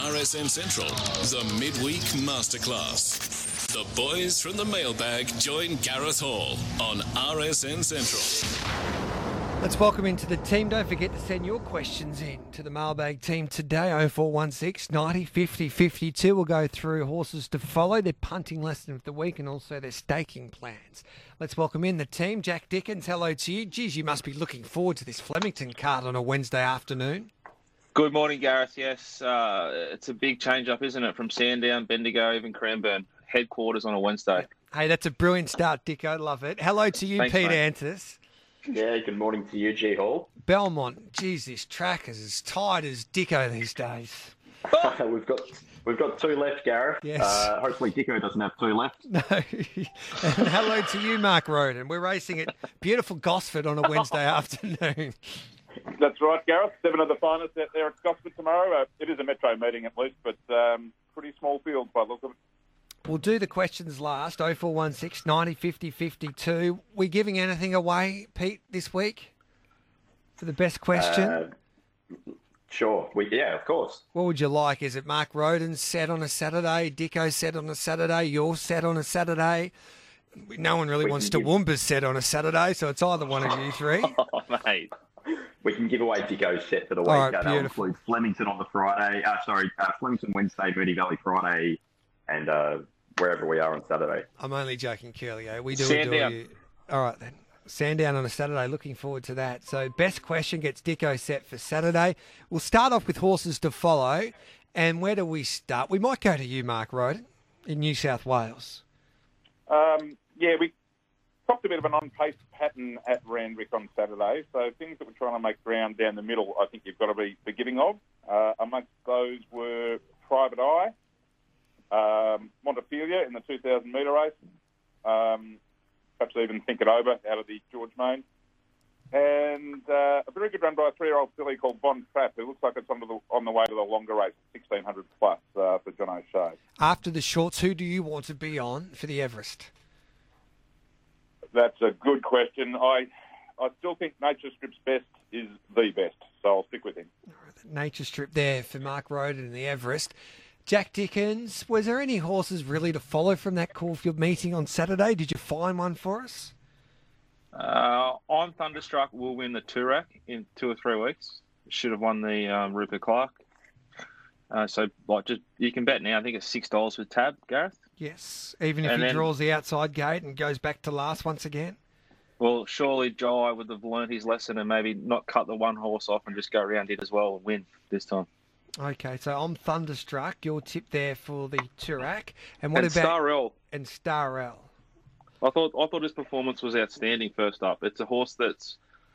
RSN Central, the midweek masterclass. The boys from the mailbag join Gareth Hall on RSN Central. Let's welcome into the team. Don't forget to send your questions in to the mailbag team today, 0416 90 50 52. We'll go through horses to follow, their punting lesson of the week and also their staking plans. Let's welcome in the team. Jack Dickens, hello to you. Geez, you must be looking forward to this Flemington card on a Wednesday afternoon. Good morning, Gareth. Yes, it's a big change-up, isn't it, from Sandown, Bendigo, even Cranbourne. Headquarters on a Wednesday. Hey, that's a brilliant start, Dicko. Love it. Hello to you, Thanks, Peter mate. Antis. Yeah, good morning to you, G Hall. Belmont, geez, this track is as tight as Dicko these days. We've got two left, Gareth. Yes. Hopefully Dicko doesn't have two left. No. And hello to you, Mark Roden. We're racing at beautiful Gosford on a Wednesday afternoon. That's right, Gareth. 7 of the finest out there at Gosford tomorrow. It is a metro meeting at least, but pretty small field by the look of it. We'll do the questions last, 0416 90 50 52. We giving anything away, Pete, this week for the best question? Sure. Yeah, of course. What would you like? Is it Mark Roden's set on a Saturday, Dicko's set on a Saturday, your set on a Saturday? No one really wants to Woomba's set on a Saturday, so it's either one of you three. Oh, mate. We can give away Dicko's set for the week. All right, That'll beautiful. include Flemington on the Friday. Flemington Wednesday, Moonee Valley Friday, and wherever we are on Saturday. I'm only joking, Curlio. We do Sandown. adore you. All right, then. Sandown on a Saturday. Looking forward to that. So, best question gets Dicko set for Saturday. We'll start off with horses to follow. And where do we start? We might go to you, Mark Roden, in New South Wales. Yeah, we copped a bit of an on-pace pattern at Randwick on Saturday. So things that we're trying to make ground down the middle, I think you've got to be forgiving of. Amongst those were Private Eye, Montefilia in the 2,000-metre race, perhaps even Think It Over out of the George Main, and a very good run by a 3-year-old filly called Von Trapp, who looks like it's on the way to the longer race, 1,600 plus for John O'Shea. After the shorts, who do you want to be on for the Everest? That's a good question. I still think Nature Strip's best is the best, so I'll stick with him. Nature Strip there for Mark Roden in the Everest. Jack Dickens, was there any horses really to follow from that Caulfield meeting on Saturday? Did you find one for us? I'm Thunderstruck will win the Toorak in 2 or 3 weeks. Should have won the Rupert Clark. You can bet now. I think it's $6 with Tab, Gareth. Yes, even if he draws the outside gate and goes back to last once again. Well, surely Jai would have learned his lesson and maybe not cut the one horse off and just go around it as well and win this time. Okay, so I'm Thunderstruck. Your tip there for the Toorak. And what about Starrel? And Starrel. I thought his performance was outstanding. First up, it's a horse that's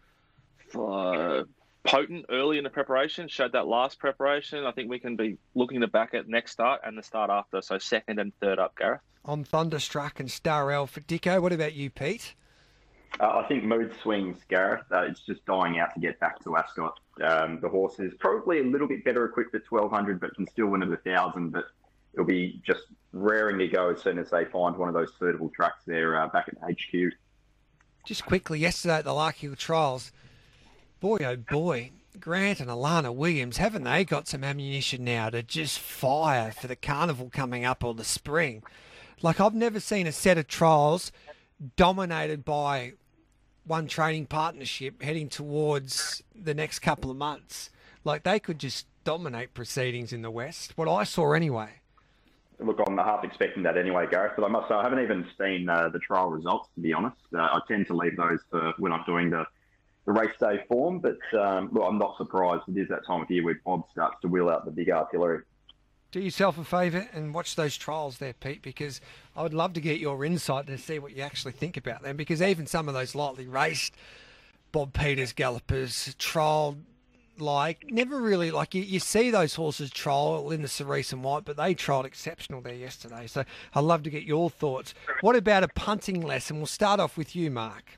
potent early in the preparation. Showed that last preparation. I think we can be looking to back at next start and the start after. So second and third up, Gareth. I'm Thunderstruck and Starrel for Dicko. What about you, Pete? I think Mood Swings, Gareth. It's just dying out to get back to Ascot. The horse is probably a little bit better equipped at 1,200, but can still win at 1,000. But it'll be just raring to go as soon as they find one of those suitable tracks there back at HQ. Just quickly, yesterday at the Larkhill Trials, boy, oh boy, Grant and Alana Williams, haven't they got some ammunition now to just fire for the carnival coming up or the spring? Like, I've never seen a set of trials dominated by one training partnership heading towards the next couple of months. Like, they could just dominate proceedings in the West, what I saw anyway. Look, I'm half expecting that anyway, Gareth, but I must say I haven't even seen the trial results, to be honest. I tend to leave those for when I'm doing the race day form, but look, I'm not surprised. It is that time of year where Bob starts to wheel out the big artillery. Do yourself a favour and watch those trials there, Pete, because I would love to get your insight to see what you actually think about them, because even some of those lightly raced Bob Peters gallopers trialled, like, never really, like, you see those horses trial in the Cerise and White, but they trialled exceptional there yesterday. So I'd love to get your thoughts. What about a punting lesson? We'll start off with you, Mark.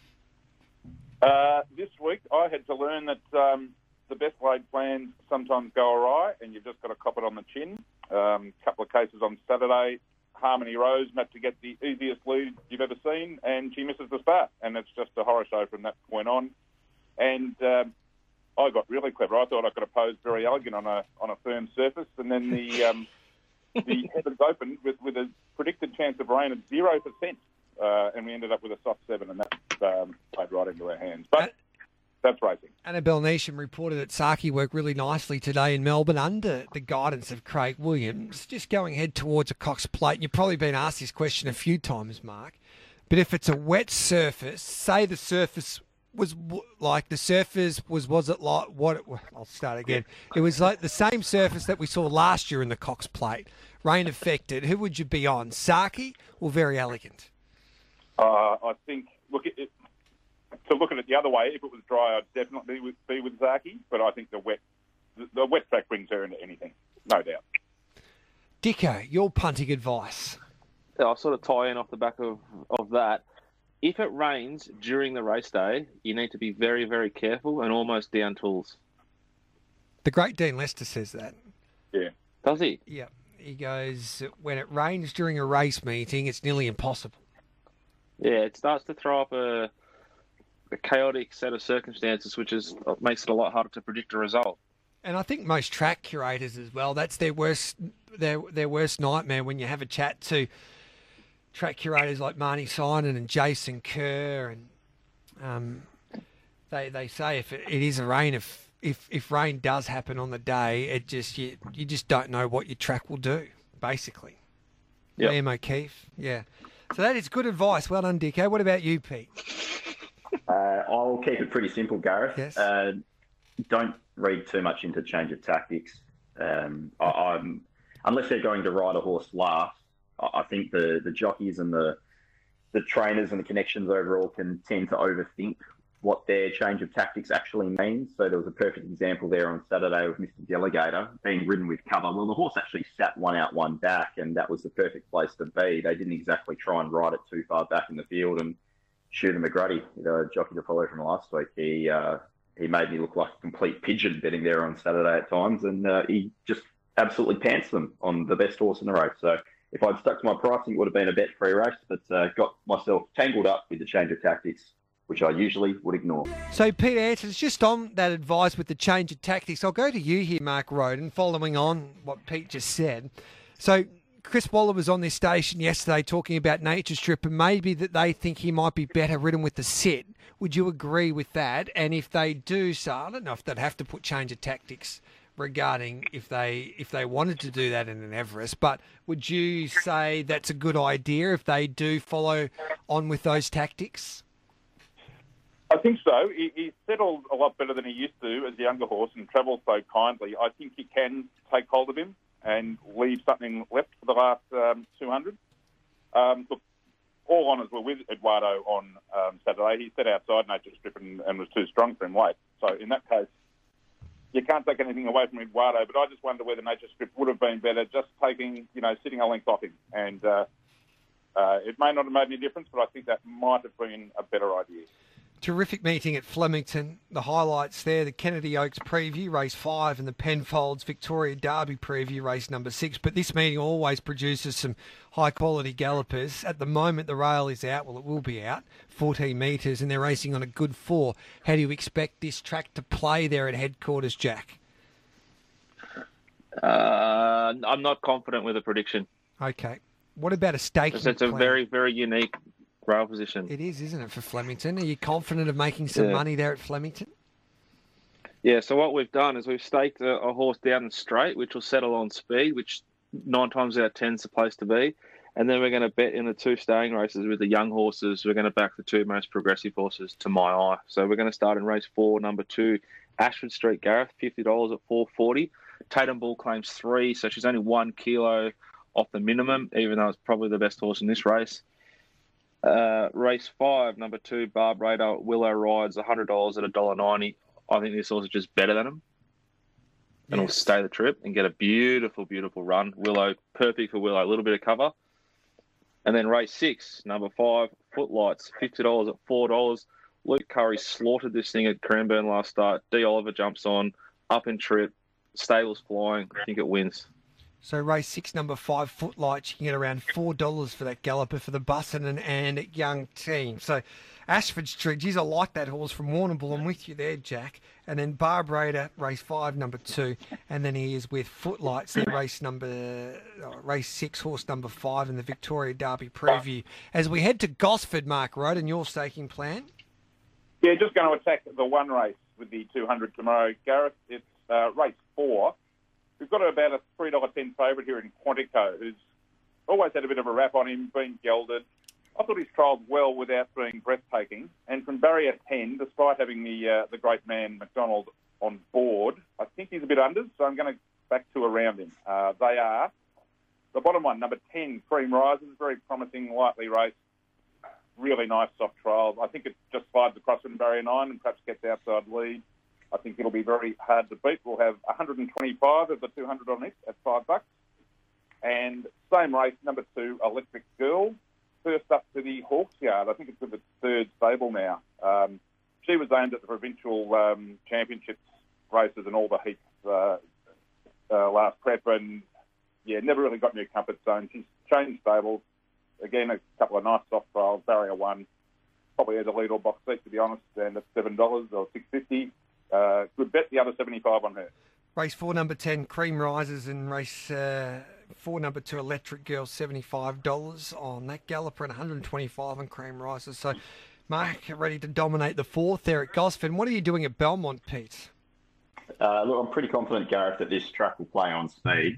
This week I had to learn that the best laid plans sometimes go awry, and you've just got to cop it on the chin. Couple of cases on Saturday. Harmony Rose met to get the easiest lead you've ever seen, and she misses the start, and it's just a horror show from that point on. And I got really clever. I thought I could oppose Very Elegant on a firm surface, and then the heavens opened with a predicted chance of rain of 0%, and we ended up with a soft 7, and that played right into our hands. But that's racing. Annabelle Neesham reported that Saki worked really nicely today in Melbourne under the guidance of Craig Williams. Just going head towards a Cox Plate, and you've probably been asked this question a few times, Mark, but if it's a wet surface, say the surface was like the surface was it like what? I'll start again. It was like the same surface that we saw last year in the Cox Plate, rain affected. Who would you be on, Saki or Very Elegant? I think to look at it the other way, if it was dry, I'd definitely be with Zaki. But I think the wet track brings her into anything, no doubt. Dicko, your punting advice. Yeah, I'll sort of tie in off the back of that. If it rains during the race day, you need to be very, very careful and almost down tools. The great Dean Lester says that. Yeah. Does he? Yeah. He goes, when it rains during a race meeting, it's nearly impossible. Yeah, it starts to throw up a chaotic set of circumstances, which makes it a lot harder to predict a result. And I think most track curators as well, that's their worst nightmare when you have a chat to track curators like Marnie Synan and Jason Kerr, and they say if it is a rain, if rain does happen on the day, it just you just don't know what your track will do, basically. Yeah. Liam O'Keefe, yeah. So that is good advice. Well done, Dicko. What about you, Pete? I'll keep it pretty simple, Gareth. Yes. Don't read too much into change of tactics. Unless they're going to ride a horse last, I think the jockeys and the trainers and the connections overall can tend to overthink what their change of tactics actually means. So there was a perfect example there on Saturday with Mr. Delegator being ridden with cover. Well, the horse actually sat one out, one back, and that was the perfect place to be. They didn't exactly try and ride it too far back in the field. And Shooter McGrady, the jockey to follow from last week, he made me look like a complete pigeon betting there on Saturday at times, and he just absolutely pants them on the best horse in the race. So if I'd stuck to my pricing, it would have been a bet-free race, but got myself tangled up with the change of tactics, which I usually would ignore. So, Peter Ansons, just on that advice with the change of tactics, I'll go to you here, Mark Roden, following on what Pete just said. So, Chris Waller was on this station yesterday talking about Nature Strip and maybe that they think he might be better ridden with the sit. Would you agree with that? And if they do so, I don't know if they'd have to put change of tactics regarding if they wanted to do that in an Everest, but would you say that's a good idea if they do follow on with those tactics? I think so. He's settled a lot better than he used to as a younger horse and travels so kindly. I think he can take hold of him and leave something left for the last 200. Look, all honours were with Eduardo on Saturday. He set outside Nature Strip and was too strong for him late. So in that case, you can't take anything away from Eduardo, but I just wonder whether Nature Strip would have been better just sitting a length off him. And it may not have made any difference, but I think that might have been a better idea. Terrific meeting at Flemington. The highlights there, the Kennedy Oaks preview, race 5, and the Penfolds Victoria Derby preview, race number 6. But this meeting always produces some high-quality gallopers. At the moment, the rail is out. Well, it will be out, 14 metres, and they're racing on a good 4. How do you expect this track to play there at headquarters, Jack? I'm not confident with a prediction. Okay. What about a staking It's a plan? very, very unique rail position. It is, isn't it, for Flemington? Are you confident of making some money there at Flemington? Yeah, so what we've done is we've staked a horse down and straight, which will settle on speed, which 9 times out of 10 is the place to be. And then we're going to bet in the 2 staying races with the young horses. We're going to back the 2 most progressive horses to my eye. So we're going to start in race 4, number 2, Ashford Street Gareth, $50 at $4.40. Tatum Bull claims 3, so she's only 1 kilo off the minimum, even though it's probably the best horse in this race. Race 5, number 2, Barb Radar, Willow rides $100 at $1.90. I think this horse is just better than him. And will stay the trip and get a beautiful, beautiful run. Willow, perfect for Willow, a little bit of cover. And then race 6, number 5, Footlights, $50 at $4. Luke Curry slaughtered this thing at Cranbourne last start. D. Oliver jumps on, up in trip, stable's flying. I think it wins. So race 6, number 5, Footlights, you can get around $4 for that galloper for the Bussin and Young team. So Ashford Street, geez, I like that horse from Warrnambool. I'm with you there, Jack. And then Barbrader, race 5, number 2. And then he is with Footlights, there, race 6, horse number 5 in the Victoria Derby preview. As we head to Gosford, Mark Roden, your staking plan? Yeah, just going to attack the one race with the 200 tomorrow, Gareth. It's race 4. We've got about a $3.10 favourite here in Quantico, who's always had a bit of a rap on him, been gelded. I thought he's trialled well without being breathtaking. And from barrier 10, despite having the great man McDonald on board, I think he's a bit under, so I'm going to back 2 around him. They are the bottom one, number 10, Cream Rises, very promising, lightly raced, really nice soft trials. I think it just slides across from barrier 9 and perhaps gets outside lead. I think it'll be very hard to beat. We'll have 125 of the 200 on it at $5. And same race, number 2, Electric Girl. First up to the Hawks Yard. I think it's with its 3rd stable now. She was aimed at the provincial championships races and all the heats last prep, and never really got in her comfort zone. She's changed stables. Again, a couple of nice soft trials. Barrier 1 probably has a lead or box seat, to be honest, and it's $7 or $6.50. Good bet, the other 75 on her. Race 4, number 10, Cream Rises, and race 4, number 2, Electric Girl, $75 on that galloper and 125 on Cream Rises. So, Mark, ready to dominate the 4th there at Gosford. What are you doing at Belmont, Pete? Look, I'm pretty confident, Gareth, that this track will play on speed,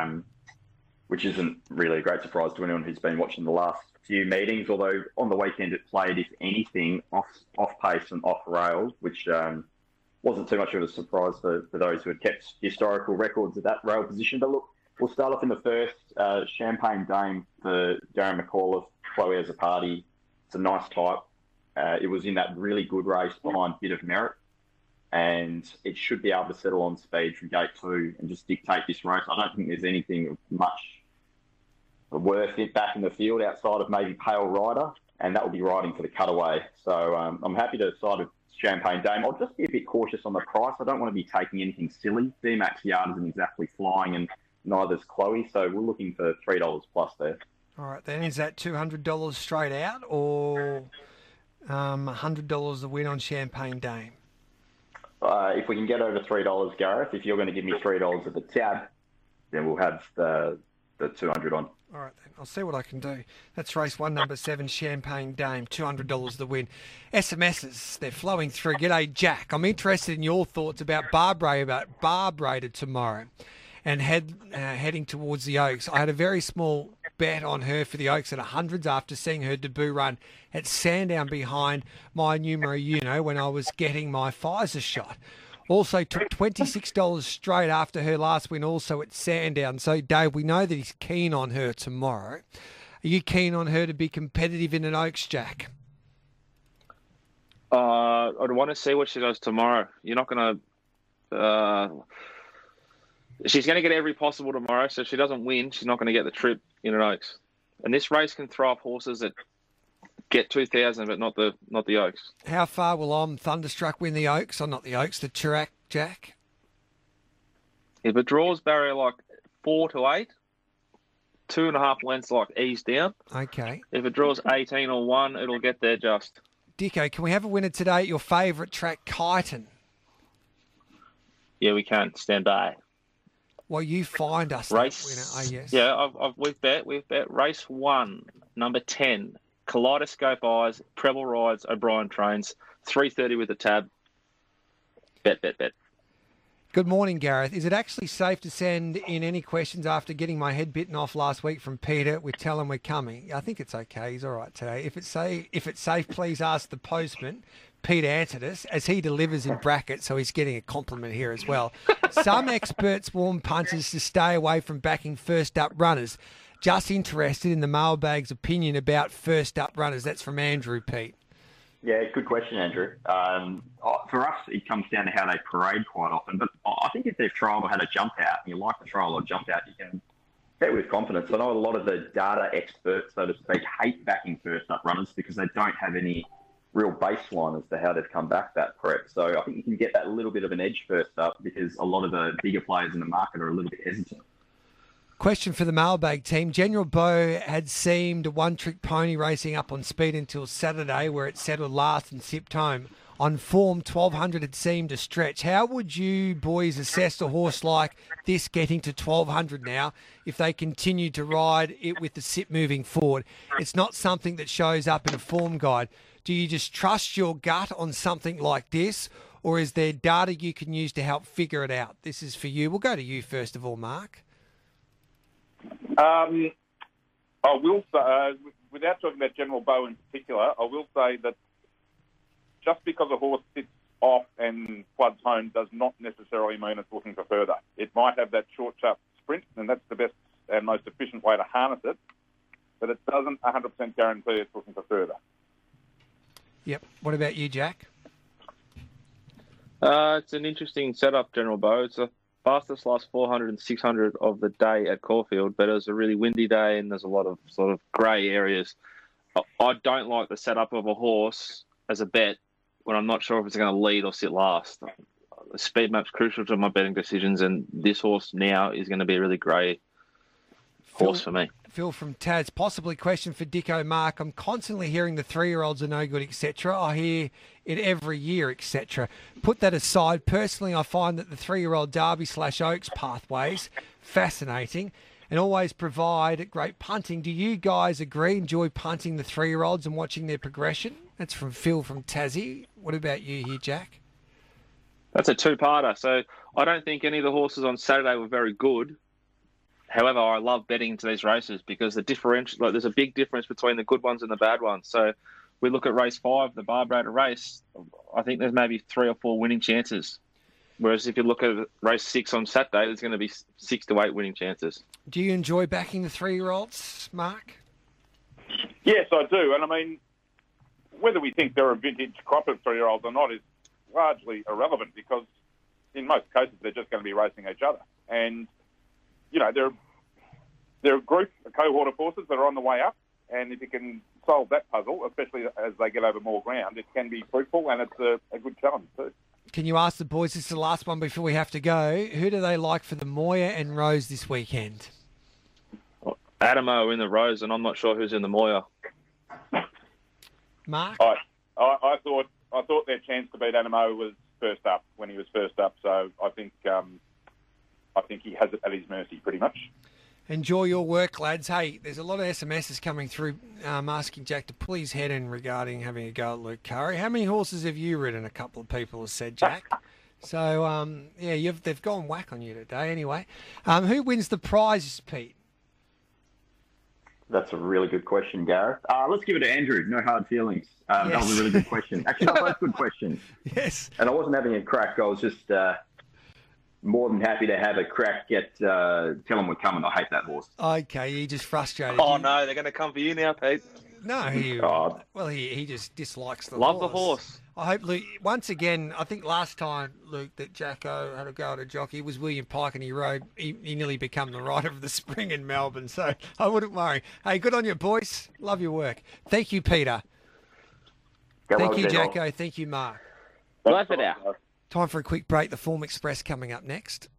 which isn't really a great surprise to anyone who's been watching the last few meetings, although on the weekend it played, if anything, off pace and off rails, which wasn't too much of a surprise for those who had kept historical records at that rail position. But look, we'll start off in the first. Champagne Dame for Darren McAuliffe, Chloe as a party. It's a nice type. It was in that really good race behind Bit of Merit, and it should be able to settle on speed from gate 2 and just dictate this race. I don't think there's anything much worth it back in the field outside of maybe Pale Rider, and that will be riding for the cutaway. So I'm happy to side with Champagne Dame. I'll just be a bit cautious on the price. I don't want to be taking anything silly. D-Max Yard isn't exactly flying, and neither's Chloe, so we're looking for $3 plus there. All right, then is that $200 straight out, or $100 a win on Champagne Dame? If we can get over $3, Gareth, if you're going to give me $3 at the tab, then we'll have the 200 on. All right, then. I'll see what I can do. That's race 1, number 7, Champagne Dame, $200 the win. SMSs, they're flowing through. G'day, Jack. I'm interested in your thoughts about Barbrader tomorrow and heading towards the Oaks. I had a very small bet on her for the Oaks at 100s after seeing her debut run at Sandown behind my numero uno when I was getting my Pfizer shot. Also took $26 straight after her last win also at Sandown. So, Dave, we know that he's keen on her tomorrow. Are you keen on her to be competitive in an Oaks, Jack? I'd want to see what she does tomorrow. You're not going to... she's going to get every possible tomorrow, so if she doesn't win, she's not going to get the trip in an Oaks. And this race can throw up horses that get 2,000, but not the Oaks. How far will Thunderstruck win the Oaks, or not the Oaks, the Chirac, Jack? If it draws barrier like 4 to 8, 2.5 lengths like ease down. Okay. If it draws 18 or 1, it'll get there just. Dicko, can we have a winner today at your favourite track, Kyneton? Yeah, we can. Stand by. Well, you find us race. That winner. Oh, yes. Yeah, we've bet race 1, number 10. Kaleidoscope Eyes, Preble Rides, O'Brien Trains, 3:30 with a tab. Bet. Good morning, Gareth. Is it actually safe to send in any questions after getting my head bitten off last week from Peter with tell him we're coming? I think it's okay. He's all right today. If it's safe, please ask the postman. Peter answered us as he delivers in brackets, so he's getting a compliment here as well. Some experts warn punters to stay away from backing first up runners. Just interested in the mailbag's opinion about first up runners. That's from Andrew, Pete. Yeah, good question, Andrew. For us, it comes down to how they parade quite often. But I think if they've trialled or had a jump out, and you like the trial or jump out, you can bet with confidence. I know a lot of the data experts, so to speak, hate backing first up runners because they don't have any real baseline as to how they've come back that prep. So I think you can get that little bit of an edge first up because a lot of the bigger players in the market are a little bit hesitant. Question for the mailbag team. General Bow had seemed a one-trick pony racing up on speed until Saturday, where it settled last and sipped home. On form, 1200 had seemed a stretch. How would you boys assess a horse like this getting to 1200 now if they continue to ride it with the sip moving forward? It's not something that shows up in a form guide. Do you just trust your gut on something like this, or is there data you can use to help figure it out? This is for you. We'll go to you first of all, Mark. I will say, without talking about General Bow in particular, I will say that just because a horse sits off and floods home does not necessarily mean it's looking for further. It might have that short, sharp sprint, and that's the best and most efficient way to harness it, but it doesn't 100% guarantee it's looking for further. Yep. What about you, Jack? It's an interesting setup, General Bow. It's the fastest last 400 and 600 of the day at Caulfield, but it was a really windy day and there's a lot of sort of grey areas. I don't like the setup of a horse as a bet when I'm not sure if it's going to lead or sit last. The speed map's crucial to my betting decisions, and this horse now is going to be a really grey horse for me. Phil from Taz, possibly question for Dicko Mark. I'm constantly hearing the 3-year-olds are no good, etc. I hear it every year, etc. Put that aside. Personally, I find that the 3-year-old Derby/Oaks pathways fascinating and always provide great punting. Do you guys agree? Enjoy punting the 3-year-olds and watching their progression? That's from Phil from Tassie. What about you here, Jack? That's a two-parter. So I don't think any of the horses on Saturday were very good. However, I love betting into these races because the differential, like, there's a big difference between the good ones and the bad ones. So we look at race 5, the Barbara race, I think there's maybe 3 or 4 winning chances. Whereas if you look at race 6 on Saturday, there's going to be 6 to 8 winning chances. Do you enjoy backing the 3-year-olds, Mark? Yes, I do. And I mean, whether we think they're a vintage crop of 3-year-olds or not is largely irrelevant because in most cases they're just going to be racing each other. And, you know, they're a group, a cohort of horses that are on the way up. And if you can solve that puzzle, especially as they get over more ground, it can be fruitful and it's a good challenge too. Can you ask the boys, this is the last one before we have to go, who do they like for the Moya and Rose this weekend? Adamo in the Rose, and I'm not sure who's in the Moya. Mark? I thought their chance to beat Adamo was first up when he was first up, so I think he has it at his mercy pretty much. Enjoy your work, lads. Hey, there's a lot of SMSs coming through asking Jack to pull his head in regarding having a go at Luke Curry. How many horses have you ridden? A couple of people have said, Jack. So, they've gone whack on you today anyway. Who wins the prizes, Pete? That's a really good question, Gareth. Let's give it to Andrew. No hard feelings. Yes. That was a really good question. Actually, they're both good questions. Yes. And I wasn't having a crack. I was just more than happy to have a crack at Tell Them We're Coming. I hate that horse. Okay, you just frustrated. Oh, no, they're going to come for you now, Pete. No, he just dislikes the Love horse. the horse. I hope Luke, once again, I think last time, Luke, that Jacko had a go at a jockey was William Pike, and he nearly became the rider of the spring in Melbourne, so I wouldn't worry. Hey, good on you, boys. Love your work. Thank you, Peter. Thank you, Jacko. Thank you, Mark. Bye for now. Time for a quick break. The Form Express coming up next.